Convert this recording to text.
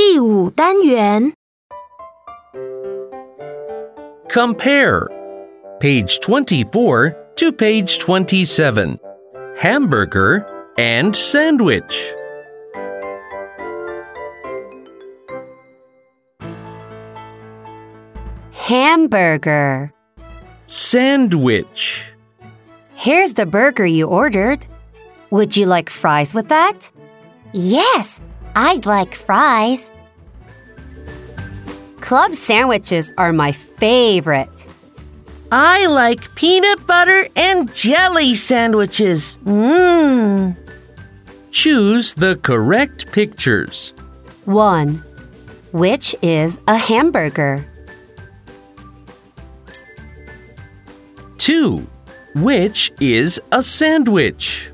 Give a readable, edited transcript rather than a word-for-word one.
第5单元 Compare. Page 24 to page 27. Hamburger and sandwich. Hamburger. Sandwich. Here's the burger you ordered. Would you like fries with that? Yes, I'd like fries. Club sandwiches are my favorite. I like peanut butter and jelly sandwiches. Choose the correct pictures. 1. Which is a hamburger? 2. Which is a sandwich?